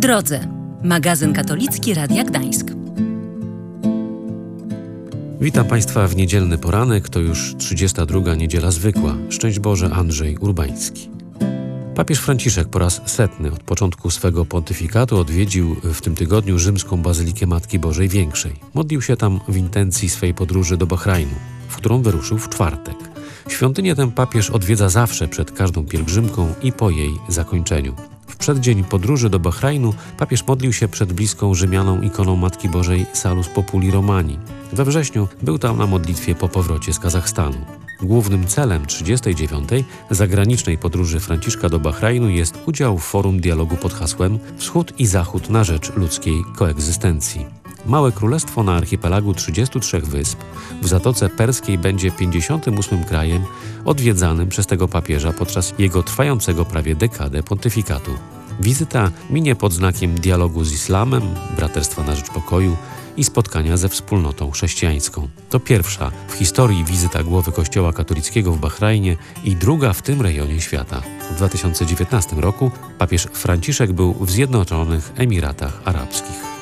drodze. Magazyn katolicki Radia Gdańsk. Witam Państwa w niedzielny poranek, to już 32. niedziela zwykła. Szczęść Boże, Andrzej Urbański. Papież Franciszek po raz 100. od początku swego pontyfikatu odwiedził w tym tygodniu rzymską Bazylikę Matki Bożej Większej. Modlił się tam w intencji swej podróży do Bahrajnu, w którą wyruszył w czwartek. Świątynię tę papież odwiedza zawsze przed każdą pielgrzymką i po jej zakończeniu. W przeddzień podróży do Bahrajnu papież modlił się przed bliską Rzymianą ikoną Matki Bożej Salus Populi Romani. We wrześniu był tam na modlitwie po powrocie z Kazachstanu. Głównym celem 39. zagranicznej podróży Franciszka do Bahrajnu jest udział w forum dialogu pod hasłem Wschód i Zachód na rzecz ludzkiej koegzystencji. Małe królestwo na archipelagu 33 wysp w Zatoce Perskiej będzie 58. krajem odwiedzanym przez tego papieża podczas jego trwającego prawie dekadę pontyfikatu. Wizyta minie pod znakiem dialogu z islamem, braterstwa na rzecz pokoju i spotkania ze wspólnotą chrześcijańską. To pierwsza w historii wizyta głowy Kościoła katolickiego w Bahrajnie i druga w tym rejonie świata. W 2019 roku papież Franciszek był w Zjednoczonych Emiratach Arabskich.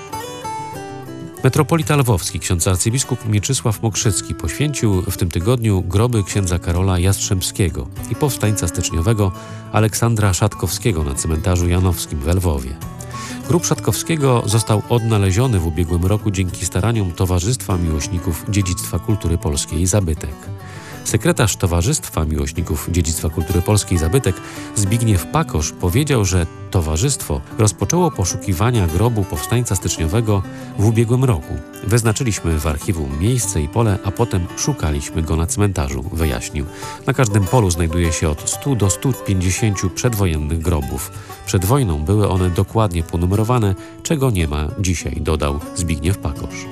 Metropolita lwowski, ksiądz arcybiskup Mieczysław Mokrzycki poświęcił w tym tygodniu groby księdza Karola Jastrzębskiego i powstańca styczniowego Aleksandra Szatkowskiego na cmentarzu janowskim w Lwowie. Grób Szatkowskiego został odnaleziony w ubiegłym roku dzięki staraniom Towarzystwa Miłośników Dziedzictwa Kultury Polskiej Zabytek. Sekretarz Towarzystwa Miłośników Dziedzictwa Kultury Polskiej Zabytek Zbigniew Pakosz powiedział, że towarzystwo rozpoczęło poszukiwania grobu powstańca styczniowego w ubiegłym roku. Wyznaczyliśmy w archiwum miejsce i pole, a potem szukaliśmy go na cmentarzu, wyjaśnił. Na każdym polu znajduje się od 100 do 150 przedwojennych grobów. Przed wojną były one dokładnie ponumerowane, czego nie ma dzisiaj, dodał Zbigniew Pakosz.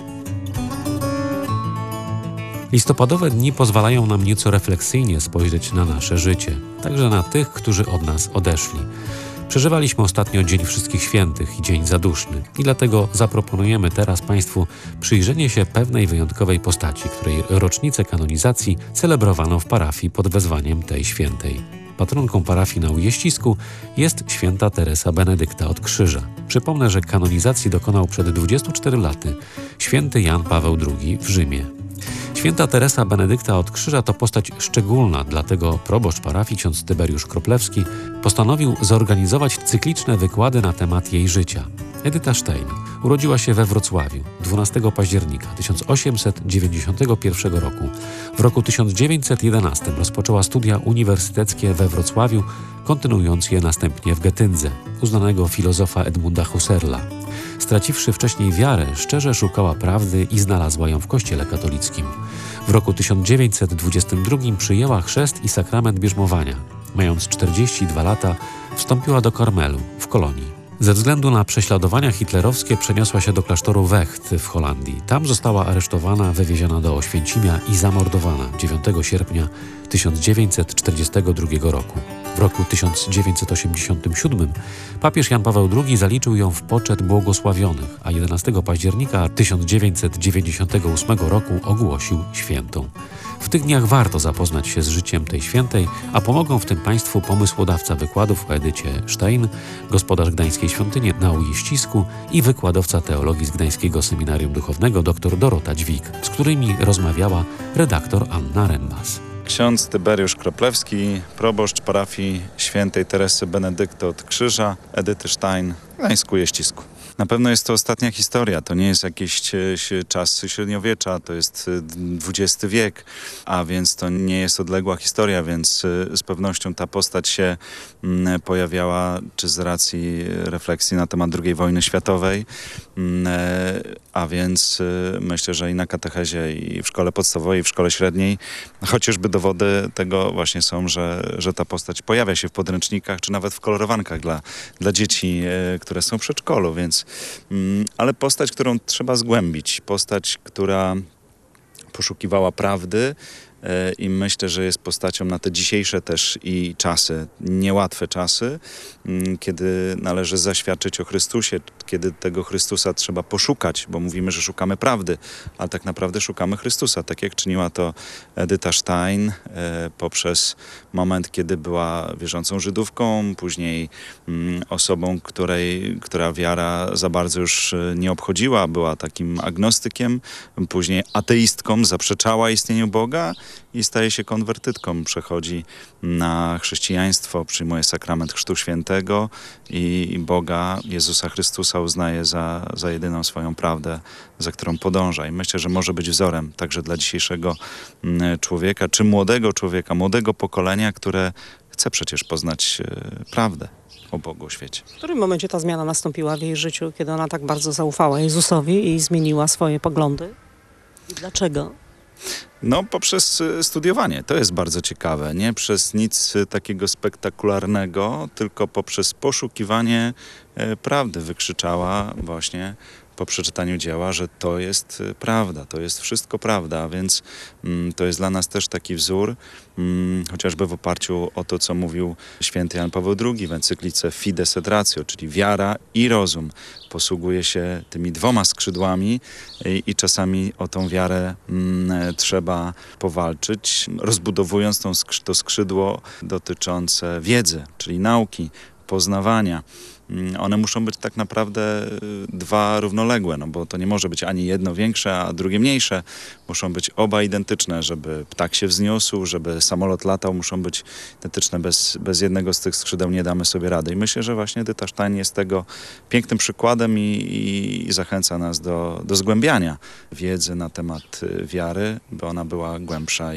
Listopadowe dni pozwalają nam nieco refleksyjnie spojrzeć na nasze życie, także na tych, którzy od nas odeszli. Przeżywaliśmy ostatnio Dzień Wszystkich Świętych i Dzień Zaduszny i dlatego zaproponujemy teraz Państwu przyjrzenie się pewnej wyjątkowej postaci, której rocznicę kanonizacji celebrowano w parafii pod wezwaniem tej świętej. Patronką parafii na Ujeścisku jest święta Teresa Benedykta od Krzyża. Przypomnę, że kanonizacji dokonał przed 24 laty święty Jan Paweł II w Rzymie. Święta Teresa Benedykta od Krzyża to postać szczególna, dlatego proboszcz parafii ksiądz Tyberiusz Kroplewski postanowił zorganizować cykliczne wykłady na temat jej życia. Edyta Stein urodziła się we Wrocławiu 12 października 1891 roku. W roku 1911 rozpoczęła studia uniwersyteckie we Wrocławiu, kontynuując je następnie w Getyndze, uznanego filozofa Edmunda Husserla. Straciwszy wcześniej wiarę, szczerze szukała prawdy i znalazła ją w Kościele katolickim. W roku 1922 przyjęła chrzest i sakrament bierzmowania. Mając 42 lata, wstąpiła do Karmelu w Kolonii. Ze względu na prześladowania hitlerowskie przeniosła się do klasztoru Wecht w Holandii. Tam została aresztowana, wywieziona do Oświęcimia i zamordowana 9 sierpnia 1942 roku. W roku 1987 papież Jan Paweł II zaliczył ją w poczet błogosławionych, a 11 października 1998 roku ogłosił świętą. W tych dniach warto zapoznać się z życiem tej świętej, a pomogą w tym Państwu pomysłodawca wykładów o Edycie Stein, gospodarz Gdańskiej Świątyni na Ujeścisku i wykładowca teologii z Gdańskiego Seminarium Duchownego dr Dorota Dźwig, z którymi rozmawiała redaktor Anna Rembas. Ksiądz Tyberiusz Kroplewski, proboszcz parafii świętej Teresy Benedykty od Krzyża, Edyty Stein w Gdańsku Ujeścisku. Na pewno jest to ostatnia historia, to nie jest jakiś czas średniowiecza, to jest XX wiek, a więc to nie jest odległa historia, więc z pewnością ta postać się pojawiała, czy z racji refleksji na temat II wojny światowej, a więc myślę, że i na katechezie, i w szkole podstawowej, i w szkole średniej, chociażby dowody tego właśnie są, że ta postać pojawia się w podręcznikach, czy nawet w kolorowankach dla dzieci, które są w przedszkolu, więc ale postać, którą trzeba zgłębić, postać, która poszukiwała prawdy, i myślę, że jest postacią na te dzisiejsze też i czasy, niełatwe czasy, kiedy należy zaświadczyć o Chrystusie, kiedy tego Chrystusa trzeba poszukać, bo mówimy, że szukamy prawdy, ale tak naprawdę szukamy Chrystusa, tak jak czyniła to Edyta Stein poprzez moment, kiedy była wierzącą Żydówką, później osobą, która wiara za bardzo już nie obchodziła, była takim agnostykiem, później ateistką, zaprzeczała istnieniu Boga i staje się konwertytką, przechodzi na chrześcijaństwo, przyjmuje sakrament Chrztu Świętego i Boga, Jezusa Chrystusa uznaje za jedyną swoją prawdę, za którą podąża. I myślę, że może być wzorem także dla dzisiejszego człowieka, czy młodego człowieka, młodego pokolenia, które chce przecież poznać prawdę o Bogu, o świecie. W którym momencie ta zmiana nastąpiła w jej życiu, kiedy ona tak bardzo zaufała Jezusowi i zmieniła swoje poglądy? I dlaczego? No, poprzez studiowanie. To jest bardzo ciekawe. Nie przez nic takiego spektakularnego, tylko poprzez poszukiwanie prawdy. Wykrzyczała właśnie po przeczytaniu dzieła, że to jest prawda, to jest wszystko prawda, a więc to jest dla nas też taki wzór, chociażby w oparciu o to, co mówił święty Jan Paweł II w encyklice Fides et Ratio, czyli wiara i rozum. Posługuje się tymi dwoma skrzydłami i czasami o tą wiarę trzeba powalczyć, rozbudowując to skrzydło dotyczące wiedzy, czyli nauki, poznawania. One muszą być tak naprawdę dwa równoległe, no bo to nie może być ani jedno większe, a drugie mniejsze. Muszą być oba identyczne, żeby ptak się wzniósł, żeby samolot latał, muszą być identyczne. Bez jednego z tych skrzydeł nie damy sobie rady. I myślę, że właśnie Edyta Stein jest tego pięknym przykładem i zachęca nas do zgłębiania wiedzy na temat wiary, by ona była głębsza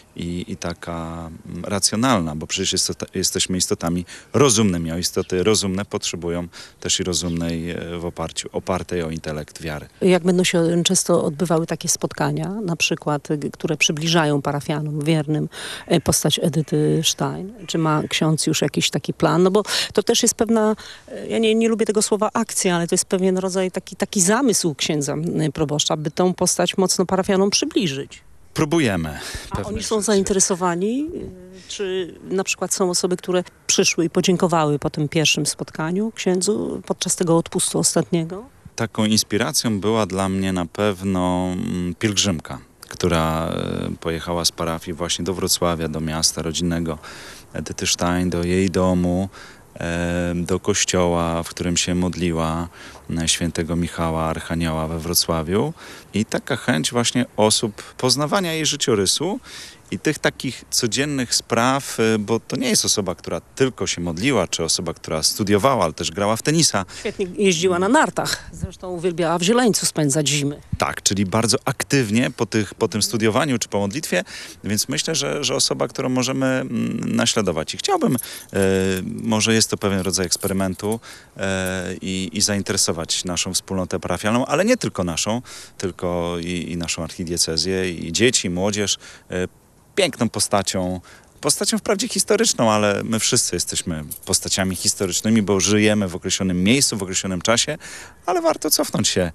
i taka racjonalna, bo przecież jesteśmy istotami rozumnymi, a istoty rozumne potrzebują też i rozumnej opartej o intelekt wiary. Jak będą się często odbywały takie spotkania, na przykład, które przybliżają parafianom wiernym postać Edyty Stein? Czy ma ksiądz już jakiś taki plan? No bo to też jest pewna, ja nie lubię tego słowa akcja, ale to jest pewien rodzaj taki zamysł księdza proboszcza, by tą postać mocno parafianom przybliżyć. Próbujemy. A oni są zainteresowani? Czy na przykład są osoby, które przyszły i podziękowały po tym pierwszym spotkaniu księdzu podczas tego odpustu ostatniego? Taką inspiracją była dla mnie na pewno pielgrzymka, która pojechała z parafii właśnie do Wrocławia, do miasta rodzinnego Edyty Stein, do jej domu, do kościoła, w którym się modliła, świętego Michała Archanioła we Wrocławiu. I taka chęć właśnie osób poznawania jej życiorysu i tych takich codziennych spraw, bo to nie jest osoba, która tylko się modliła, czy osoba, która studiowała, ale też grała w tenisa. Świetnie jeździła na nartach. Zresztą uwielbiała w Zieleńcu spędzać zimy. Tak, czyli bardzo aktywnie po tym studiowaniu czy po modlitwie, więc myślę, że osoba, którą możemy naśladować. I chciałbym, może jest to pewien rodzaj eksperymentu i zainteresować naszą wspólnotę parafialną, ale nie tylko naszą, tylko i naszą archidiecezję, i dzieci, i młodzież, piękną postacią wprawdzie historyczną, ale my wszyscy jesteśmy postaciami historycznymi, bo żyjemy w określonym miejscu, w określonym czasie, ale warto cofnąć się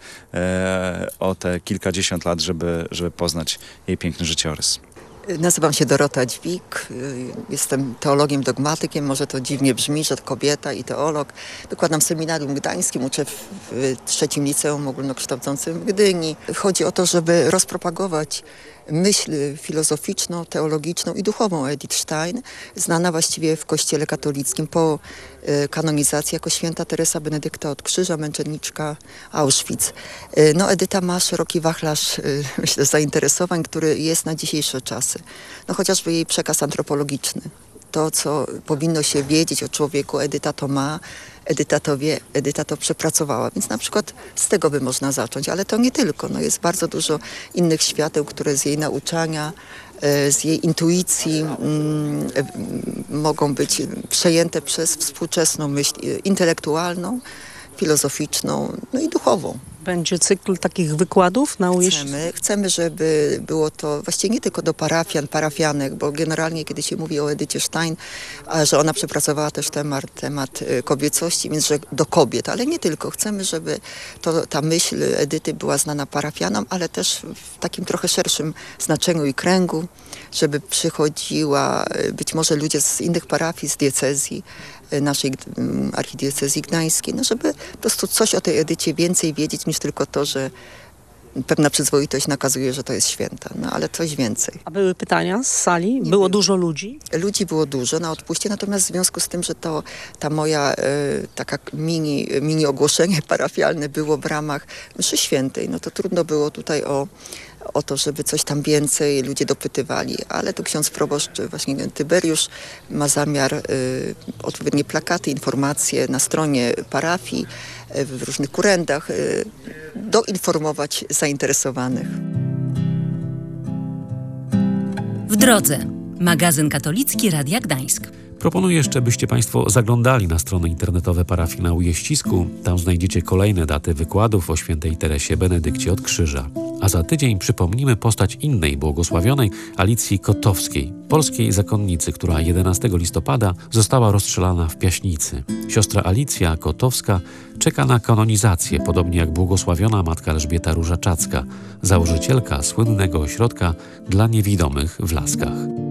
o te kilkadziesiąt lat, żeby poznać jej piękny życiorys. Nazywam się Dorota Dźwig, jestem teologiem dogmatykiem, może to dziwnie brzmi, że to kobieta i teolog. Wykładam w seminarium gdańskim, uczę w trzecim liceum ogólnokształcącym w Gdyni. Chodzi o to, żeby rozpropagować myśl filozoficzną, teologiczną i duchową Edith Stein, znana właściwie w Kościele katolickim po kanonizacji jako święta Teresa Benedykta od Krzyża, męczenniczka Auschwitz. No, Edyta ma szeroki wachlarz, myślę, zainteresowań, który jest na dzisiejsze czasy. No, chociażby jej przekaz antropologiczny. To, co powinno się wiedzieć o człowieku, Edyta to ma, Edyta to wie, Edyta to przepracowała. Więc na przykład z tego by można zacząć, ale to nie tylko. No, jest bardzo dużo innych świateł, które z jej nauczania, z jej intuicji mogą być przejęte przez współczesną myśl intelektualną, filozoficzną, no i duchową. Będzie cykl takich wykładów na Ujeźdźcisku? Chcemy, żeby było to właściwie nie tylko do parafian, parafianek, bo generalnie kiedy się mówi o Edycie Stein, że ona przepracowała też temat kobiecości, więc że do kobiet, ale nie tylko. Chcemy, żeby ta myśl Edyty była znana parafianom, ale też w takim trochę szerszym znaczeniu i kręgu, żeby przychodziła być może ludzie z innych parafii, z diecezji, naszej archidiecezji gdańskiej, żeby po prostu coś o tej Edycie więcej wiedzieć niż tylko to, że pewna przyzwoitość nakazuje, że to jest święta, ale coś więcej. A były pytania z sali? Było dużo ludzi? Ludzi było dużo na odpuście, natomiast w związku z tym, że ta moja taka mini ogłoszenie parafialne było w ramach mszy świętej, to trudno było tutaj o to, żeby coś tam więcej ludzie dopytywali, ale tu ksiądz proboszcz, właśnie Tyberiusz, ma zamiar odpowiednie plakaty, informacje na stronie parafii, w różnych kurendach, doinformować zainteresowanych. W drodze. Magazyn katolicki Radia Gdańsk. Proponuję jeszcze, byście Państwo zaglądali na strony internetowe parafii na Ujeźdźcisku. Tam znajdziecie kolejne daty wykładów o świętej Teresie Benedykcie od Krzyża. A za tydzień przypomnimy postać innej błogosławionej, Alicji Kotowskiej, polskiej zakonnicy, która 11 listopada została rozstrzelana w Piaśnicy. Siostra Alicja Kotowska czeka na kanonizację, podobnie jak błogosławiona matka Elżbieta Różaczacka, założycielka słynnego ośrodka dla niewidomych w Laskach.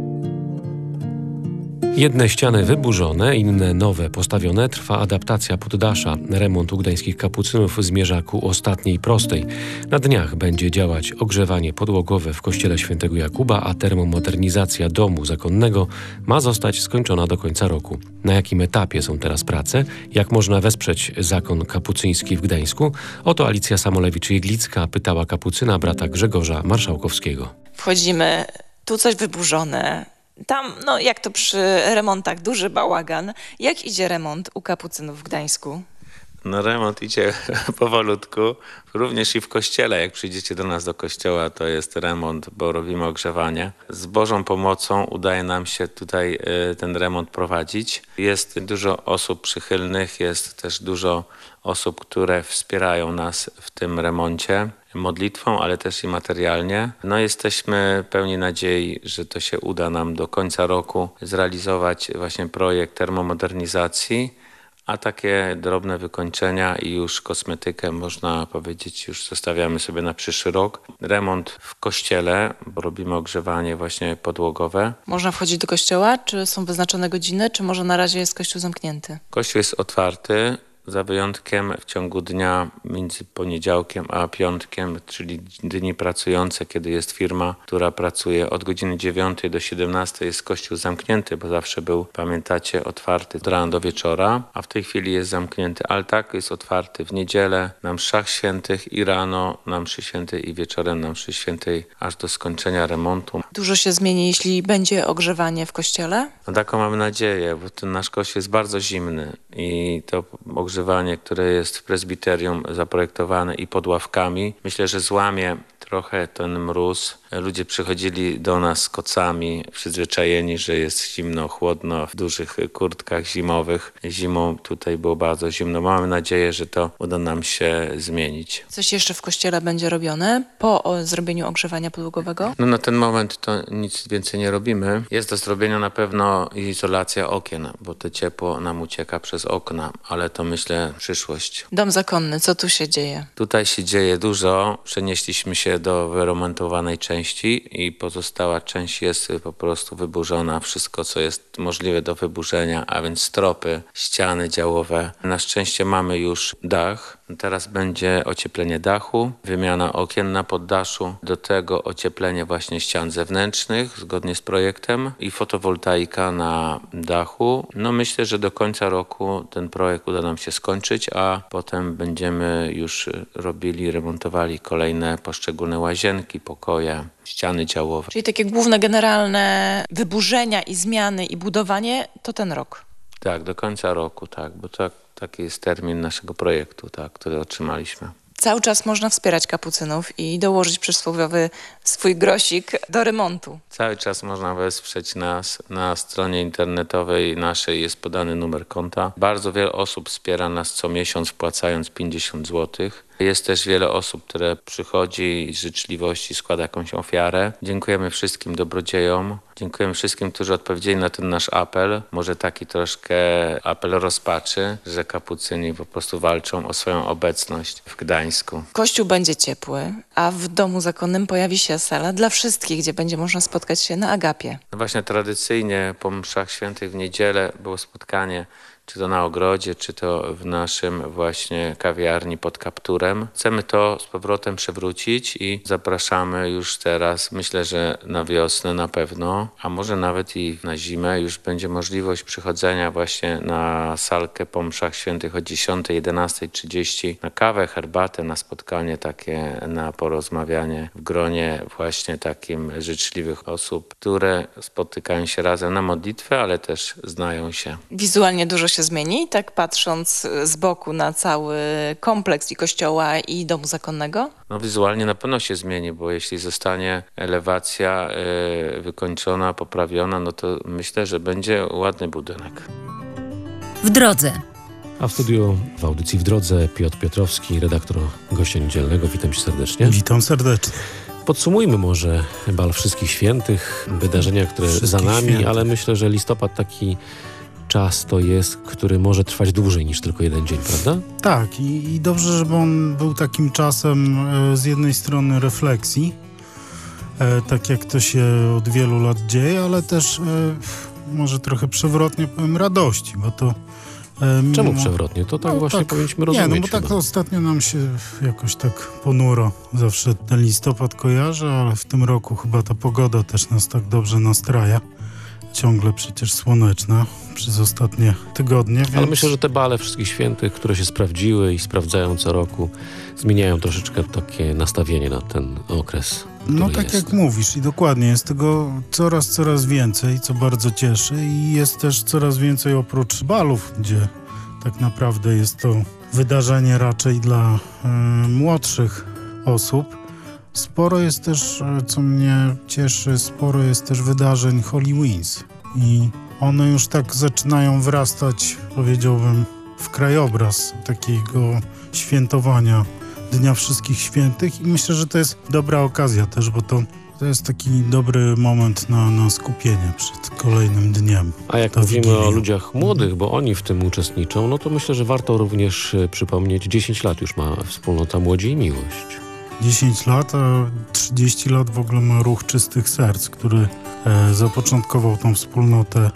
Jedne ściany wyburzone, inne nowe postawione, trwa adaptacja poddasza. Remont u gdańskich kapucynów zmierza ku ostatniej prostej. Na dniach będzie działać ogrzewanie podłogowe w kościele świętego Jakuba, a termomodernizacja domu zakonnego ma zostać skończona do końca roku. Na jakim etapie są teraz prace? Jak można wesprzeć zakon kapucyński w Gdańsku? Oto Alicja Samolewicz-Jeglicka pytała kapucyna brata Grzegorza Marszałkowskiego. Wchodzimy, tu coś wyburzone. Tam, jak to przy remontach, duży bałagan. Jak idzie remont u kapucynów w Gdańsku? Remont idzie powolutku, również i w kościele. Jak przyjdziecie do nas do kościoła, to jest remont, bo robimy ogrzewanie. Z Bożą pomocą udaje nam się tutaj ten remont prowadzić. Jest dużo osób przychylnych, jest też dużo osób, które wspierają nas w tym remoncie modlitwą, ale też i materialnie. Jesteśmy pełni nadziei, że to się uda nam do końca roku zrealizować właśnie projekt termomodernizacji, a takie drobne wykończenia i już kosmetykę, można powiedzieć, już zostawiamy sobie na przyszły rok. Remont w kościele, bo robimy ogrzewanie właśnie podłogowe. Można wchodzić do kościoła? Czy są wyznaczone godziny? Czy może na razie jest kościół zamknięty? Kościół jest otwarty. Za wyjątkiem w ciągu dnia między poniedziałkiem a piątkiem, czyli dni pracujące, kiedy jest firma, która pracuje od godziny 9 do 17, jest kościół zamknięty, bo zawsze był, pamiętacie, otwarty od rana do wieczora, a w tej chwili jest zamknięty. Altak jest otwarty w niedzielę na mszach świętych i rano na mszy świętej i wieczorem na mszy świętej, aż do skończenia remontu. Dużo się zmieni, jeśli będzie ogrzewanie w kościele? Taką mamy nadzieję, bo ten nasz kościół jest bardzo zimny i to ogrzewanie, które jest w prezbiterium zaprojektowane i pod ławkami, myślę, że złamie trochę ten mróz. Ludzie przychodzili do nas z kocami, przyzwyczajeni, że jest zimno, chłodno, w dużych kurtkach zimowych. Zimą tutaj było bardzo zimno. Mamy nadzieję, że to uda nam się zmienić. Coś jeszcze w kościele będzie robione po zrobieniu ogrzewania podłogowego? Na ten moment to nic więcej nie robimy. Jest do zrobienia na pewno izolacja okien, bo to ciepło nam ucieka przez okna, ale to myślę przyszłość. Dom zakonny, co tu się dzieje? Tutaj się dzieje dużo. Przenieśliśmy się do wyremontowanej części i pozostała część jest po prostu wyburzona. Wszystko, co jest możliwe do wyburzenia, a więc stropy, ściany działowe. Na szczęście mamy już dach. Teraz będzie ocieplenie dachu, wymiana okien na poddaszu, do tego ocieplenie właśnie ścian zewnętrznych zgodnie z projektem i fotowoltaika na dachu. Myślę, że do końca roku ten projekt uda nam się skończyć, a potem będziemy już remontowali kolejne poszczególne łazienki, pokoje, ściany działowe. Czyli takie główne, generalne wyburzenia i zmiany i budowanie to ten rok? Tak, do końca roku, tak, bo taki jest termin naszego projektu, który otrzymaliśmy. Cały czas można wspierać kapucynów i dołożyć przysłowiowy swój grosik do remontu. Cały czas można wesprzeć nas. Na stronie internetowej naszej jest podany numer konta. Bardzo wiele osób wspiera nas co miesiąc, wpłacając 50 zł. Jest też wiele osób, które przychodzi i z życzliwości składa jakąś ofiarę. Dziękujemy wszystkim dobrodziejom. Dziękujemy wszystkim, którzy odpowiedzieli na ten nasz apel. Może taki troszkę apel rozpaczy, że kapucyni po prostu walczą o swoją obecność w Gdańsku. Kościół będzie ciepły, a w domu zakonnym pojawi się sala dla wszystkich, gdzie będzie można spotkać się na Agapie. No właśnie tradycyjnie po mszach świętych w niedzielę było spotkanie, czy to na ogrodzie, czy to w naszym właśnie kawiarni pod Kapturem. Chcemy to z powrotem przywrócić i zapraszamy już teraz, myślę, że na wiosnę na pewno, a może nawet i na zimę już będzie możliwość przychodzenia właśnie na salkę po mszach świętych o 10, 11:30 na kawę, herbatę, na spotkanie takie, na porozmawianie w gronie właśnie takim życzliwych osób, które spotykają się razem na modlitwę, ale też znają się. Wizualnie dużo się zmieni, tak patrząc z boku na cały kompleks i kościoła i domu zakonnego? No wizualnie na pewno się zmieni, bo jeśli zostanie elewacja wykończona, poprawiona, no to myślę, że będzie ładny budynek. W drodze. A w studiu w audycji W drodze Piotr Piotrowski, redaktor Gościa Niedzielnego. Witam cię serdecznie. Witam serdecznie. Podsumujmy może bal Wszystkich Świętych, wydarzenia, które za nami, Świętych. ale myślę, że listopad taki czas to jest, który może trwać dłużej niż tylko jeden dzień, prawda? Tak, i dobrze, żeby on był takim czasem z jednej strony refleksji, tak jak to się od wielu lat dzieje, ale też może trochę przewrotnie powiem radości, bo to... Czemu przewrotnie? To tak właśnie powinniśmy rozumieć. Nie, no bo tak chyba. ostatnio nam się jakoś tak ponuro zawsze ten listopad kojarzy, ale w tym roku chyba ta pogoda też nas tak dobrze nastraja. Ciągle przecież słoneczna przez ostatnie tygodnie. Więc... Ale myślę, że te bale Wszystkich Świętych, które się sprawdziły i sprawdzają co roku, zmieniają troszeczkę takie nastawienie na ten okres. No tak jest. jak mówisz i dokładnie, jest tego coraz więcej, co bardzo cieszy i jest też coraz więcej oprócz balów, gdzie tak naprawdę jest to wydarzenie raczej dla młodszych osób. Sporo jest też, co mnie cieszy, sporo jest też wydarzeń Halloweens i one już tak zaczynają wrastać, powiedziałbym, w krajobraz takiego świętowania Dnia Wszystkich Świętych i myślę, że to jest dobra okazja też, bo to jest taki dobry moment na skupienie przed kolejnym dniem. A jak mówimy o ludziach młodych, bo oni w tym uczestniczą, no to myślę, że warto również przypomnieć, 10 lat już ma wspólnota Młodzi i Miłość. 10 lat, a 30 lat w ogóle ma Ruch Czystych Serc, który zapoczątkował tą wspólnotę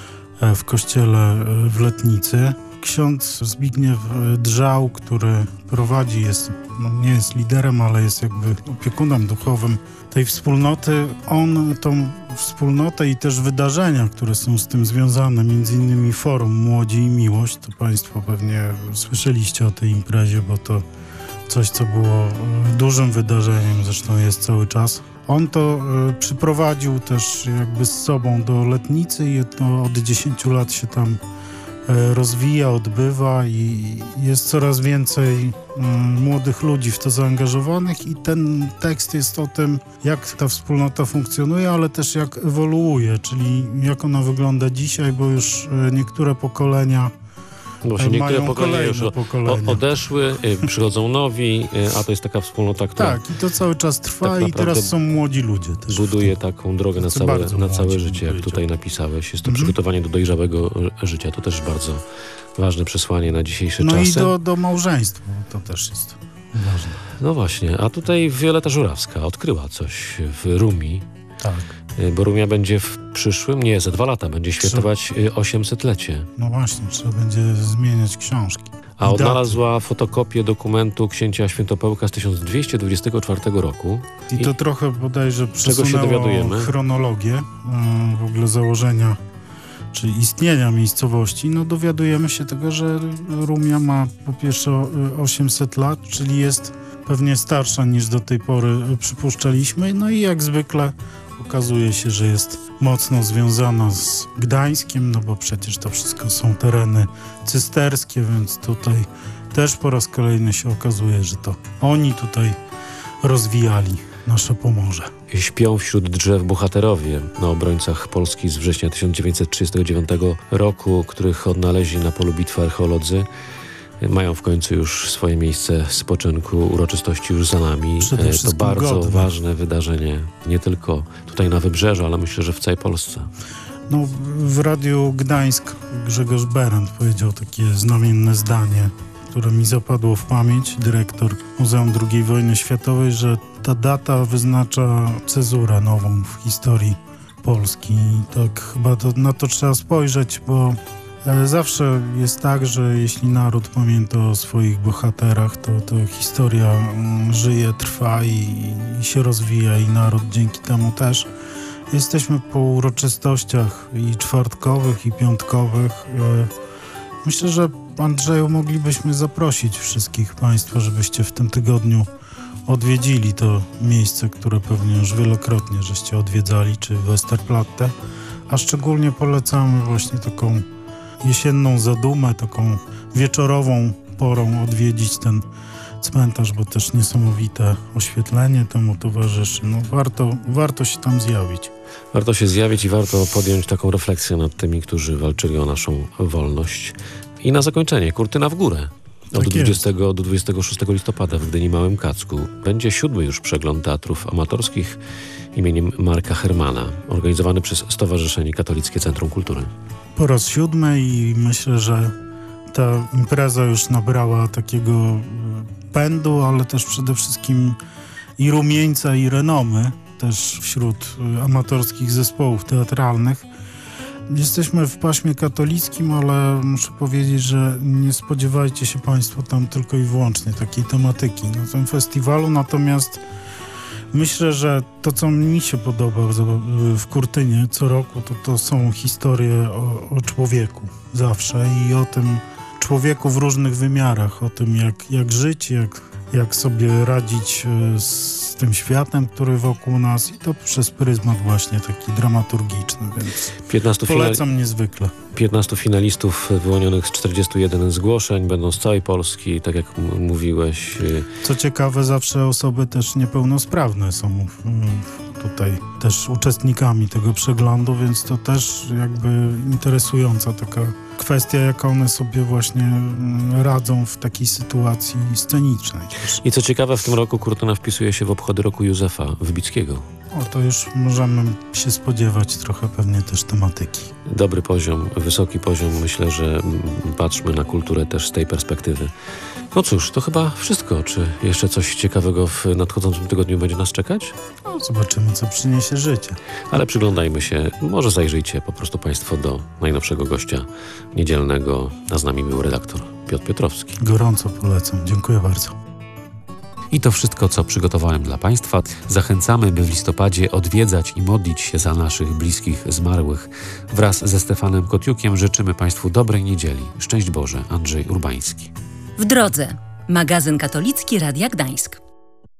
w kościele w Letnicy. Ksiądz Zbigniew Drzał, który prowadzi, nie jest liderem, ale jest jakby opiekunem duchowym tej wspólnoty. On tą wspólnotę i też wydarzenia, które są z tym związane, między innymi Forum Młodzi i Miłość, to Państwo pewnie słyszeliście o tej imprezie, bo to coś, co było dużym wydarzeniem, zresztą jest cały czas. On to przyprowadził też jakby z sobą do Letnicy i to od 10 lat się tam rozwija, odbywa i jest coraz więcej młodych ludzi w to zaangażowanych i ten tekst jest o tym, jak ta wspólnota funkcjonuje, ale też jak ewoluuje, czyli jak ona wygląda dzisiaj, bo już niektóre pokolenia Właśnie niektóre pokolenia już pokolenia. odeszły, przychodzą nowi, a to jest taka wspólnota, która tak, i to cały czas trwa tak i teraz są młodzi ludzie też. buduje taką drogę na całe życie, jak tutaj napisałeś. Jest to przygotowanie do dojrzałego życia. To też bardzo ważne przesłanie na dzisiejsze czasy. No i do małżeństwa, to też jest ważne. No właśnie, a tutaj Wioleta Żurawska odkryła coś w Rumi. Tak. Bo Rumia będzie w przyszłym, za 2 lata, będzie świętować 800-lecie. No właśnie, trzeba będzie zmieniać książki. A odnalazła fotokopię dokumentu księcia Świętopełka z 1224 roku. I to trochę bodajże przesunęło chronologię w ogóle założenia, czy istnienia miejscowości. No dowiadujemy się tego, że Rumia ma po pierwsze 800 lat, czyli jest pewnie starsza niż do tej pory przypuszczaliśmy. No i jak zwykle okazuje się, że jest mocno związana z Gdańskiem, no bo przecież to wszystko są tereny cysterskie, więc tutaj też po raz kolejny się okazuje, że to oni tutaj rozwijali nasze Pomorze. Śpią wśród drzew bohaterowie na obrońcach Polski z września 1939 roku, których odnaleźli na polu bitwy archeolodzy. Mają w końcu już swoje miejsce spoczynku, uroczystości już za nami. To bardzo ważne wydarzenie, nie tylko tutaj na Wybrzeżu, ale myślę, że w całej Polsce. No, w Radiu Gdańsk Grzegorz Berend powiedział takie znamienne zdanie, które mi zapadło w pamięć, dyrektor Muzeum II Wojny Światowej, że ta data wyznacza cezurę nową w historii Polski. I tak chyba na to trzeba spojrzeć, bo zawsze jest tak, że jeśli naród pamięta o swoich bohaterach, to historia żyje, trwa i się rozwija i naród dzięki temu też. Jesteśmy po uroczystościach i czwartkowych, i piątkowych. Myślę, że Andrzeju moglibyśmy zaprosić wszystkich Państwa, żebyście w tym tygodniu odwiedzili to miejsce, które pewnie już wielokrotnie żeście odwiedzali, czy Westerplatte, a szczególnie polecamy właśnie taką jesienną zadumę, taką wieczorową porą odwiedzić ten cmentarz, bo też niesamowite oświetlenie temu towarzyszy. No warto się tam zjawić. Warto się zjawić i warto podjąć taką refleksję nad tymi, którzy walczyli o naszą wolność. I na zakończenie kurtyna w górę. Od 20 do 26 listopada w Gdyni Małym Kacku będzie 7. już przegląd teatrów amatorskich imieniem Marka Hermana, organizowany przez Stowarzyszenie Katolickie Centrum Kultury. Po raz 7 i myślę, że ta impreza już nabrała takiego pędu, ale też przede wszystkim i rumieńca, i renomy też wśród amatorskich zespołów teatralnych. Jesteśmy w paśmie katolickim, ale muszę powiedzieć, że nie spodziewajcie się Państwo tam tylko i wyłącznie takiej tematyki na tym festiwalu, natomiast myślę, że to, co mi się podoba w Kurtynie co roku, to są historie o człowieku zawsze i o tym człowieku w różnych wymiarach, o tym jak żyć, jak sobie radzić z tym światem, który wokół nas i to przez pryzmat właśnie taki dramaturgiczny, więc polecam niezwykle. 15 finalistów wyłonionych z 41 zgłoszeń, będą z całej Polski, tak jak mówiłeś. Co ciekawe, zawsze osoby też niepełnosprawne są tutaj też uczestnikami tego przeglądu, więc to też jakby interesująca taka kwestia, jak one sobie właśnie radzą w takiej sytuacji scenicznej. I co ciekawe, w tym roku Kurtyna wpisuje się w obchody roku Józefa Wybickiego. O, to już możemy się spodziewać trochę pewnie też tematyki. Dobry poziom, wysoki poziom. Myślę, że patrzmy na kulturę też z tej perspektywy. No cóż, to chyba wszystko. Czy jeszcze coś ciekawego w nadchodzącym tygodniu będzie nas czekać? No, zobaczymy, co przyniesie życie. Ale przyglądajmy się, może zajrzyjcie po prostu Państwo do najnowszego gościa niedzielnego. A z nami był redaktor Piotr Piotrowski. Gorąco polecam. Dziękuję bardzo. I to wszystko, co przygotowałem dla Państwa. Zachęcamy, by w listopadzie odwiedzać i modlić się za naszych bliskich zmarłych. Wraz ze Stefanem Kotiukiem życzymy Państwu dobrej niedzieli. Szczęść Boże, Andrzej Urbański. W drodze. Magazyn katolicki Radia Gdańsk.